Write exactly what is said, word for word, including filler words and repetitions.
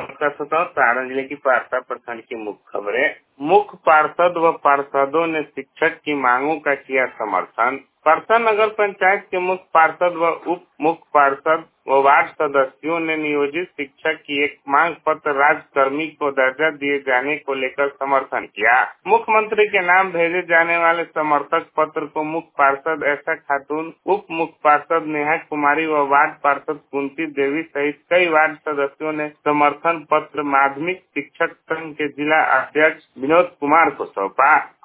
नमस्कार श्रोताओं, सारण जिले की पारसा प्रखंड की मुख्य खबरें। मुख्य पार्षद व पार्षदों ने शिक्षक की मांगों का किया समर्थन। पारसा नगर पंचायत के मुख्य पार्षद व उप मुख्य पार्षद व वार्ड सदस्यों ने नियोजित शिक्षक की एक मांग पत्र राज्यकर्मी को दर्जा दिए जाने को लेकर समर्थन किया। मुख्यमंत्री के नाम भेजे जाने वाले समर्थक पत्र को मुख्य पार्षद ऐसा खातून, उप मुख्य पार्षद नेहा कुमारी व वार्ड पार्षद कुंती देवी सहित कई वार्ड सदस्यों ने समर्थन पत्र माध्यमिक शिक्षक संघ के जिला अध्यक्ष विनोद कुमार को सौंपा।